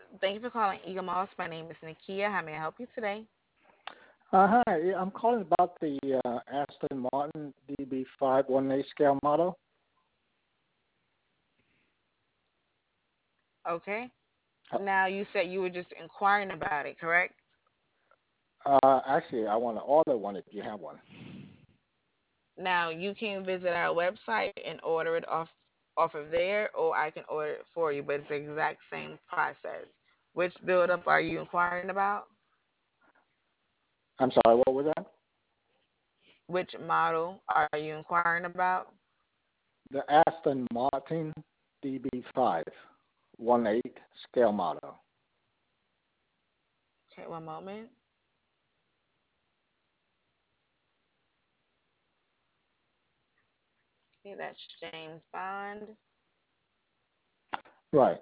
Thank you for calling Eagle Moss. My name is Nakia. How may I help you today? Hi, yeah, I'm calling about the Aston Martin DB5 1/8 scale model. Okay. Uh, Now, you said you were just inquiring about it, correct? Actually, I want to order one if you have one. Now, you can visit our website and order it off of there, or I can order it for you, but it's the exact same process. Which build up are you inquiring about? I'm sorry, what was that? Which model are you inquiring about? The Aston Martin DB5 1/8 scale model. Okay, one moment. Okay, that's James Bond. Right.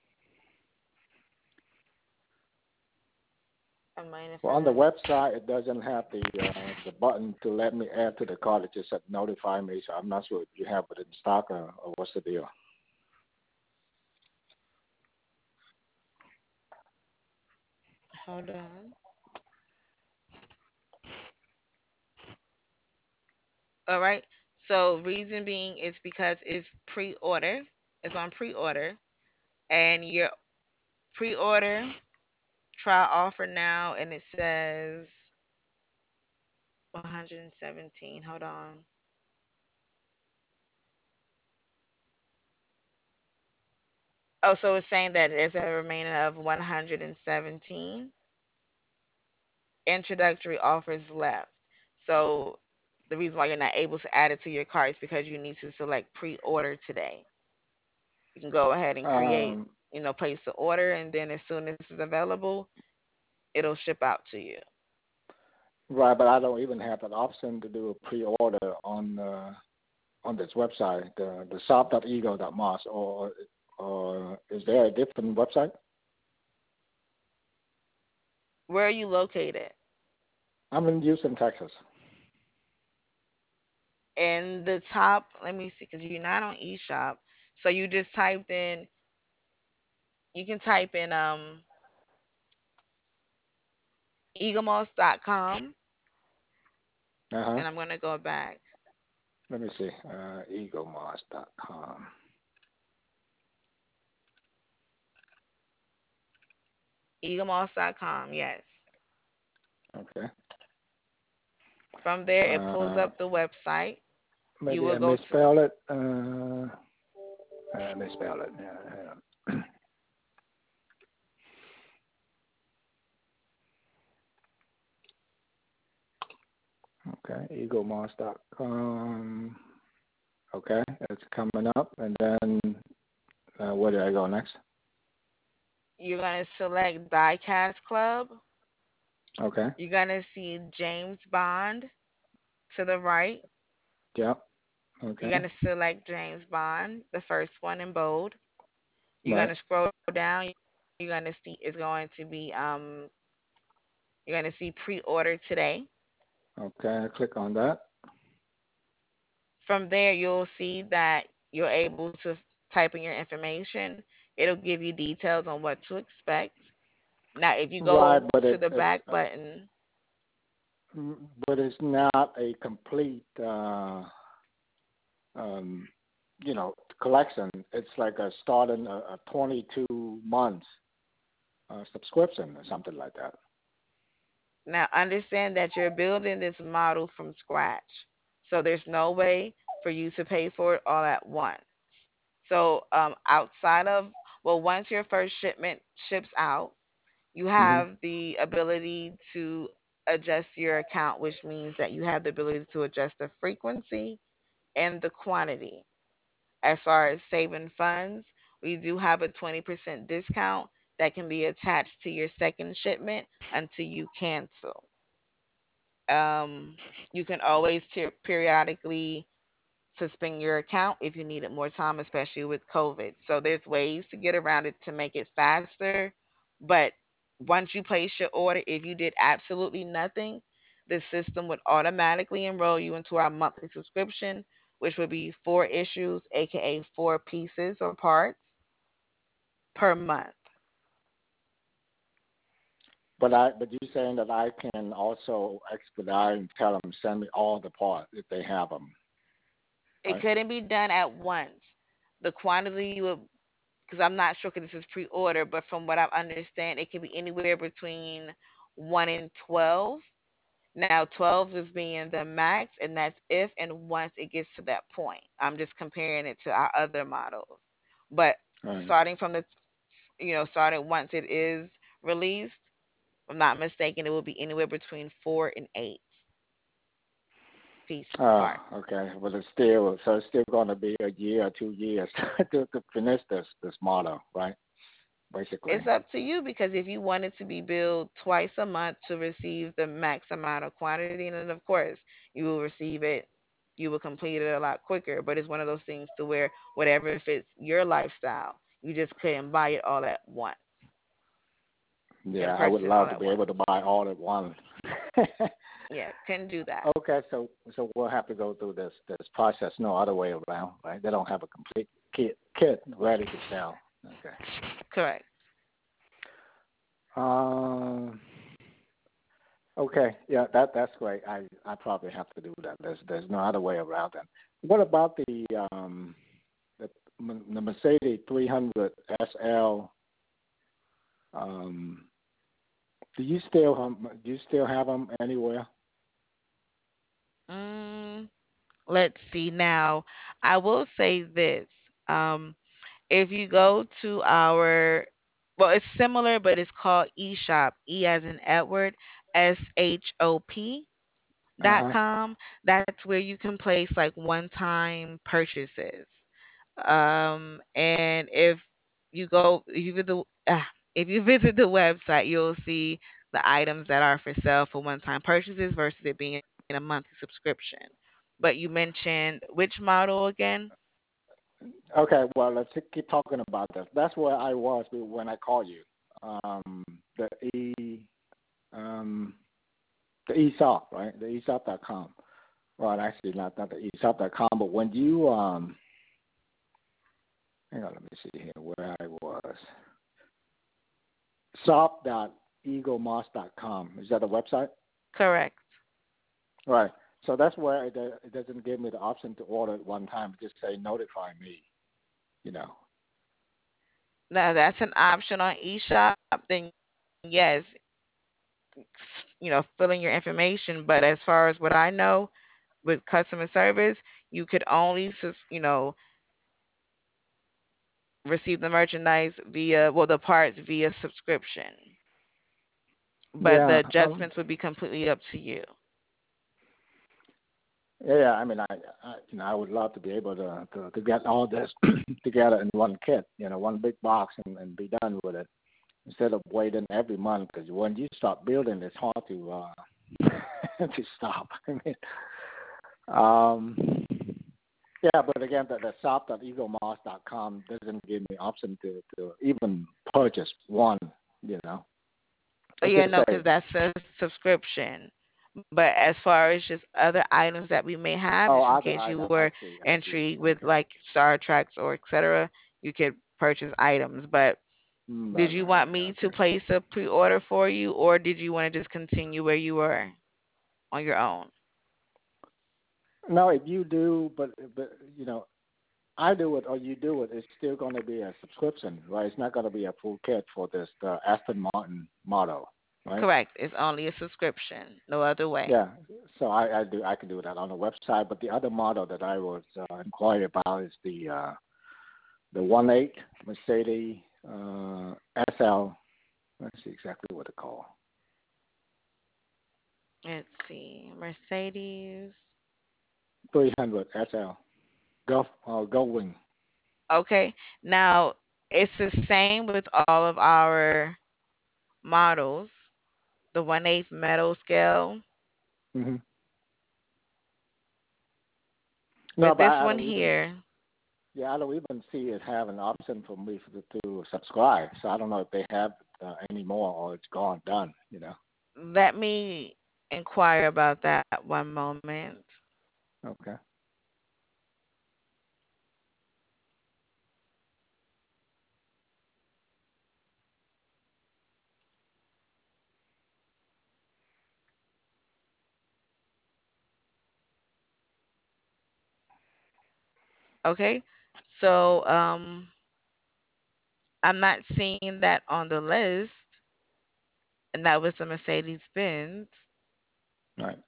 I'm waiting Well, for on the this. website, it doesn't have the button to let me add to the cart. It just said notify me, so I'm not sure if you have it in stock or what's the deal. Hold on. All right. So reason being is because it's pre-order. It's on pre-order, and your pre-order trial offer now, and it says 117. Hold on. Oh, so it's saying that there's a remaining of 117 introductory offers left. So the reason why you're not able to add it to your cart is because you need to select pre-order today. You can go ahead and create, Um, place the order, and then as soon as it's available, it'll ship out to you. right, but I don't even have an option to do a pre-order on this website, the shop.ego.moss, or is there a different website? Where are you located? I'm in Houston, Texas. In the top, let me see, because you're not on eShop. So you just typed in, you can type in eaglemoss.com, Uh-huh. and I'm going to go back. Let me see. Egomoss.com. Eaglemoss.com, yes. Okay. From there, it pulls Uh, up the website. You Maybe will I go to, misspelled it. Misspelled it. Yeah, hang on. Okay. Egomoss.com. Okay. It's coming up. And then where do I go next? you're going to select Diecast Club. Okay. You're going to see James Bond to the right. Yep. You're Okay. going to select James Bond, the first one in bold. You're going Right. to scroll down. You're going to see it's going to be you're going to see pre-order today. Okay. I click on that. From there, you'll see that you're able to type in your information. It'll give you details on what to expect. Now, if you Right, go but to the it's back button, but it's not a complete um, collection. It's like a starting a 22 months subscription or something like that. now understand that you're building this model from scratch. So there's no way for you to pay for it all at once. So outside of, well, once your first shipment ships out, you Hmm. have the ability to adjust your account, which means that you have the ability to adjust the frequency and the quantity. As far as saving funds, we do have a 20% discount that can be attached to your second shipment until you cancel. Um, you can always periodically suspend your account if you needed more time, especially with COVID. So there's ways to get around it to make it faster. But once you place your order, if you did absolutely nothing, the system would automatically enroll you into our monthly subscription, which would be 4 issues, aka 4 pieces or parts per month. but you're saying that I can also expedite and tell them send me all the parts if they have them, It right? couldn't be done at once. The quantity would, because I'm not sure because this is pre-order, but from what I understand, it can be anywhere between 1 and 12. Now, 12 is being the max, and that's if and once it gets to that point. I'm just comparing it to our other models. But Right. starting from starting once it is released, if I'm not mistaken, it will be anywhere between 4 and 8 piece Oh, parts. okay. But it's still going to be a year or 2 years to finish this model, right? Basically. It's up to you because if you want it to be billed twice a month to receive the max amount of quantity, and then of course you will receive it, you will complete it a lot quicker. But it's one of those things to where whatever fits your lifestyle, you just couldn't buy it all at once. Yeah, Couldn't I would purchase it all love to at be able to once. buy all at once. Yeah, couldn't do that. Okay, so we'll have to go through this process. No other way around, right? They don't have a complete kit ready to sell. Okay. Correct. Um. Okay. Yeah, that's great. I probably have to do that. There's no other way around that. What about the, the Mercedes 300 SL? Um. Do you still have them anywhere? Mm, let's see now. I will say this. Um, if you go to our, well, it's similar, but it's called eShop. E as in Edward, Uh shop. huh. Com. That's where you can place like one-time purchases. And if you visit the website, you'll see the items that are for sale for one-time purchases versus it being a monthly subscription. But you mentioned which model again? Okay, well, let's keep talking about this. That's where I was when I called you. Um, the um, the eShop, right? The eShop.com. Well, actually, not the eShop.com, but when you hang on, let me see here where I was. Shop.eaglemoss.com. Is that a website? Correct. Right. So that's where it doesn't give me the option to order at one time. It just say notify me. You know. Now that's an option on eShop. Then yes, filling your information. But as far as what I know with customer service, you could only, receive the merchandise via, well, the parts via subscription. But the Yeah. adjustments would be completely up to you. Yeah, I mean, I would love to be able to get all this together in one kit, one big box, and be done with it instead of waiting every month. Because when you start building, it's hard to to stop. I mean, um, yeah, but again, the shop.eaglemoss.com doesn't give me option to even purchase one. You know, Oh it yeah, just no, because say, that's a subscription. But as far as just other items that we may have, oh, just in other case you item. I were see, I see. intrigued with Okay. like Star Treks or etc., you could purchase items. But did Right, you right. want me to Okay. place a pre-order for you, or did you want to just continue where you were on your own? No, if you do, but I do it or you do it, it's still going to be a subscription, right? It's not going to be a full kit for this the Aston Martin model, right? Correct. It's only a subscription. No other way. Yeah. So I can do that on the website. But the other model that I was inquiring about is the 1.8 Mercedes SL. Let's see exactly what it's called. Let's see. Mercedes. 300 SL Goldwing. Okay. Now, it's the same with all of our models. The 1/8 metal scale. Mm-hmm. No, With but this I one don't even. here, Yeah, I don't even see it have an option for me to subscribe. So I don't know if they have anymore or it's gone, done. let me inquire about that one moment. Okay. Okay. So I'm not seeing that on the list, and that was the Mercedes Benz. Right.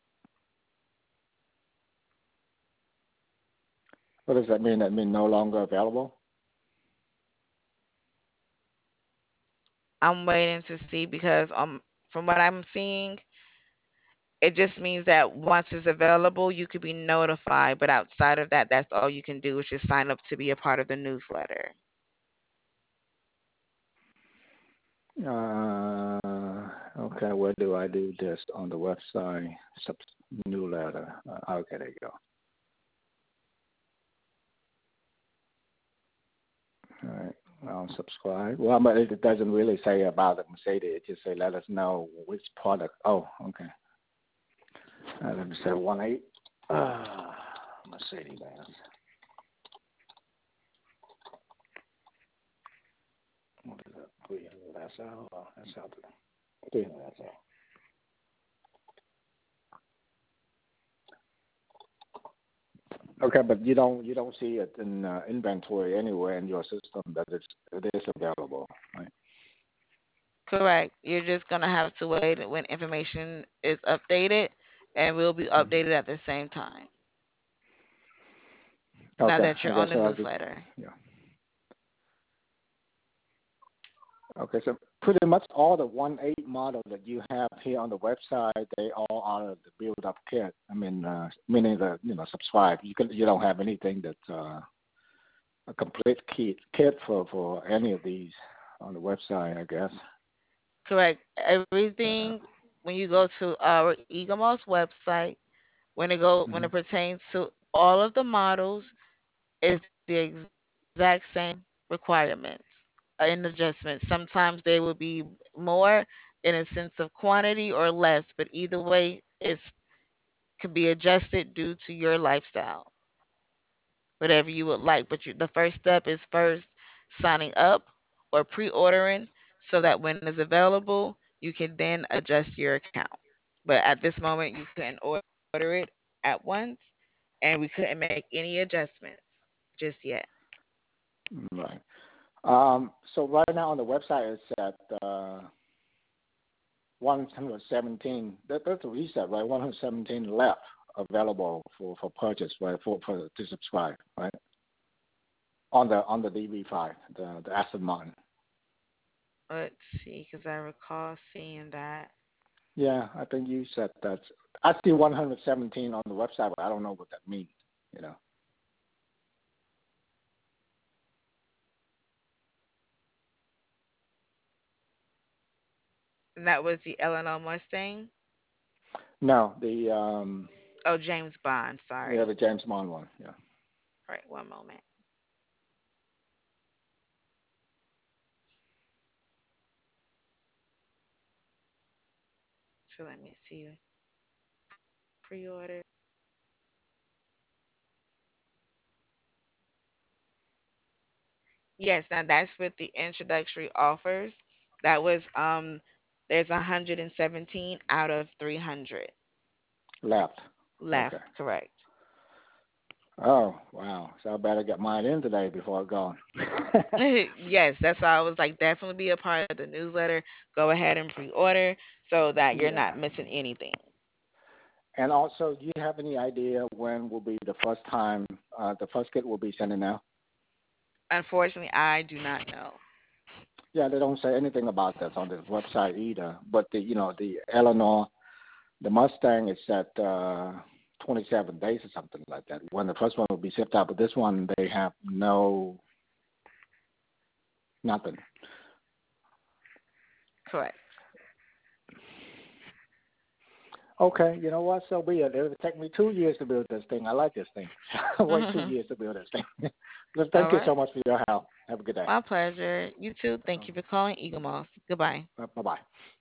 What does that mean? That mean no longer available? I'm waiting to see because from what I'm seeing, it just means that once it's available, you could be notified. But outside of that, that's all you can do is just sign up to be a part of the newsletter. Okay, where do I do this? On the website, sub newsletter. Okay, there you go. All right. I'll subscribe. Well, but it doesn't really say about the Mercedes. It just say let us know which product. Oh, okay. Let me say 1.8. Mercedes Benz. What is it? 300 SL. Oh, that's out there. 300 SL. Okay, but you don't see it in inventory anywhere in your system that it is available, right? Correct. You're just gonna have to wait when information is updated, and will be Hmm. updated at the same time. Now Okay, that I you're guess on the I'll just newsletter. yeah. Okay, so pretty much all the 1.8 model that you have here on the website, they all are the build up kit. I mean, meaning the subscribe. You don't have anything that's a complete kit for any of these on the website, I guess. Correct. Uh, Everything when you go to our Egamos website, when mhm. it pertains to all of the models, is the exact same requirements and adjustments. Sometimes they will be more in a sense of quantity or less, but either way, it can be adjusted due to your lifestyle, whatever you would like. But the first step is first signing up or pre-ordering so that when it's available, you can then adjust your account. But at this moment, you couldn't order it at once, and we couldn't make any adjustments just yet. Right. So right now on the website it's at 117. That's a reset, right? 117 left available for purchase, right? For to subscribe, right? On the DB5, the Aston Martin. Let's see, because I recall seeing that. Yeah, I think you said that. I see 117 on the website, but I don't know what that means. You know. And that was the Illinois Mustang. No, Oh, James Bond. yeah, Sorry. the James Bond one. Yeah. All right, one moment. So let me see. Pre-order. Yes, now that's with the introductory offers. That was there's 117 out of 300 Left. Okay. left, correct. Oh wow! So I better get mine in today before it's gone. Yes, that's why I was like definitely be a part of the newsletter. Go ahead and pre-order so that you're Yeah. not missing anything. And also, do you have any idea when will be the first time the first kit will be sending out? Unfortunately, I do not know. Yeah, they don't say anything about that on the website either. But the Eleanor, the Mustang is at 27 days or something like that. When the first one will be shipped out, but this one they have nothing. Correct. Okay, you know what? So be it. It'll take me 2 years to build this thing. I like this thing. I wait 2 years to build this thing. But All thank you right. so much for your help. Have a good day. My pleasure. You too. Thank you for calling Eagle Moss. Goodbye. Bye bye.